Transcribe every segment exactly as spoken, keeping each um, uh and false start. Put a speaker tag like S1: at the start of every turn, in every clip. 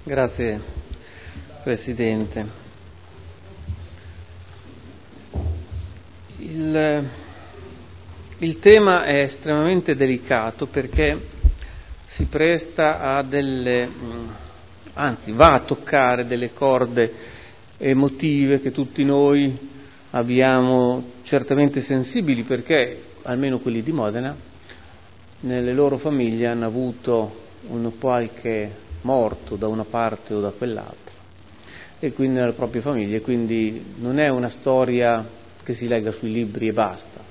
S1: Grazie Presidente. Il, il tema è estremamente delicato perché si presta a delle, anzi va a toccare delle corde emotive che tutti noi abbiamo certamente sensibili, perché almeno quelli di Modena nelle loro famiglie hanno avuto un qualche morto da una parte o da quell'altra, e quindi nelle proprie famiglie, quindi non è una storia che si legga sui libri e basta.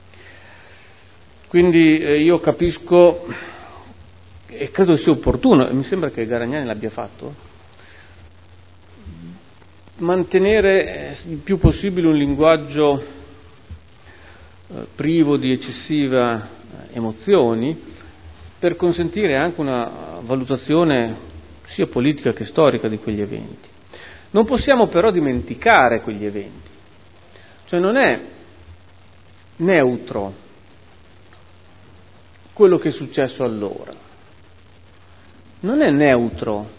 S1: Quindi eh, io capisco e credo sia opportuno, e mi sembra che Garagnani l'abbia fatto, mantenere il più possibile un linguaggio eh, privo di eccessiva emozioni, per consentire anche una valutazione sia politica che storica di quegli eventi. Non possiamo però dimenticare quegli eventi, cioè non è neutro quello che è successo allora, non è neutro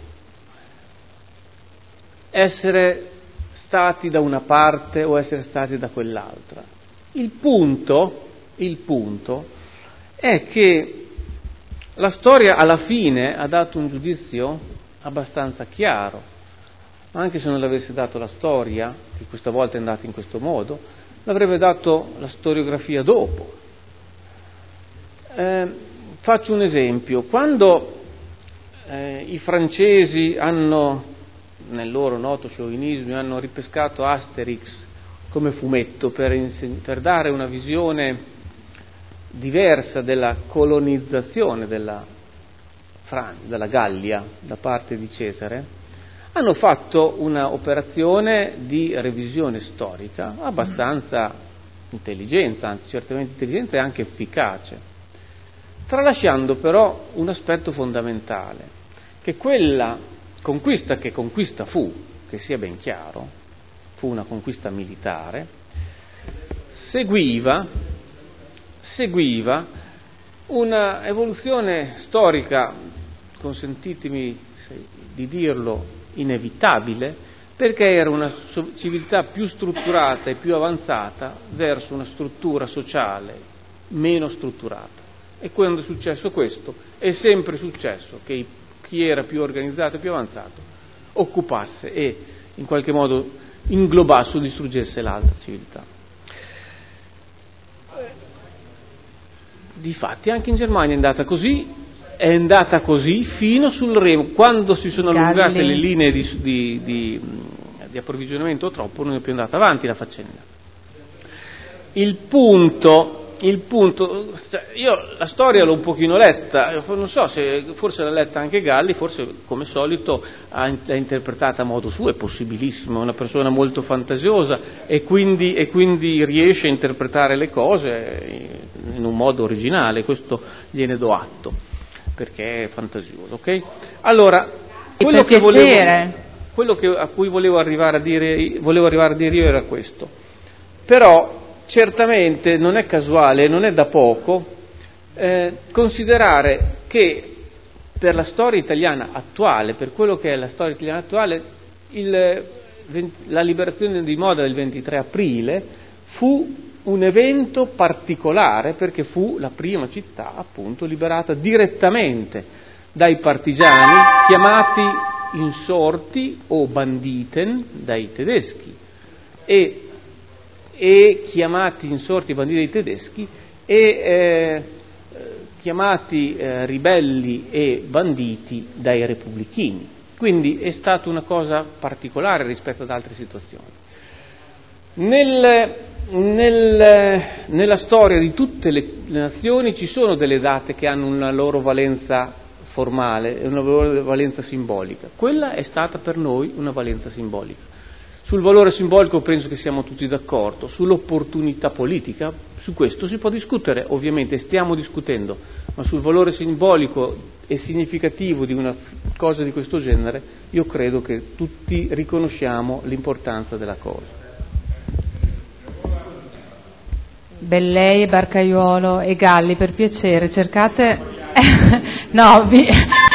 S1: essere stati da una parte o essere stati da quell'altra. Il punto, il punto è che la storia alla fine ha dato un giudizio abbastanza chiaro, anche se non l'avesse dato la storia, che questa volta è andata in questo modo, l'avrebbe dato la storiografia dopo. Eh, faccio un esempio: quando eh, i francesi hanno, nel loro noto sciovinismo, hanno ripescato Asterix come fumetto per, inseg- per dare una visione diversa della colonizzazione della, Fran- della Gallia da parte di Cesare, hanno fatto una operazione di revisione storica abbastanza intelligente, anzi certamente intelligente e anche efficace, tralasciando però un aspetto fondamentale, che quella conquista, che conquista fu, che sia ben chiaro, fu una conquista militare, seguiva seguiva una evoluzione storica, consentitemi di dirlo, inevitabile, perché era una civiltà più strutturata e più avanzata verso una struttura sociale meno strutturata. E quando è successo questo, è sempre successo che chi era più organizzato e più avanzato occupasse e in qualche modo inglobasse o distruggesse l'altra civiltà. Difatti anche in Germania è andata così, è andata così fino sul Reno. Quando si sono
S2: Galli.
S1: allungate le linee di, di, di, di approvvigionamento troppo, non è più andata avanti la faccenda. Il punto, il punto, cioè io la storia l'ho un pochino letta, non so se forse l'ha letta anche Galli, forse come solito ha, l'ha interpretata a modo suo, è possibilissimo, è una persona molto fantasiosa e quindi, e quindi riesce a interpretare le cose in un modo originale, questo gliene do atto, perché è fantasioso, ok? Allora, quello che volevo, quello che, a cui volevo arrivare a dire, volevo arrivare a dire io era questo, però certamente non è casuale, non è da poco eh, considerare che per la storia italiana attuale, per quello che è la storia italiana attuale, il, la liberazione di Modena del ventitré aprile fu un evento particolare, perché fu la prima città appunto liberata direttamente dai partigiani chiamati insorti o banditen dai tedeschi e e chiamati insorti banditi dei tedeschi e eh, chiamati eh, ribelli e banditi dai repubblichini. Quindi è stata una cosa particolare rispetto ad altre situazioni. Nel, nel, nella storia di tutte le, le nazioni ci sono delle date che hanno una loro valenza formale e una loro valenza simbolica. Quella è stata per noi una valenza simbolica. Sul valore simbolico penso che siamo tutti d'accordo, sull'opportunità politica, su questo si può discutere, ovviamente stiamo discutendo, ma sul valore simbolico e significativo di una cosa di questo genere io credo che tutti riconosciamo l'importanza della cosa.
S2: Bellei, Barcaiuolo e Galli, per piacere cercate no vi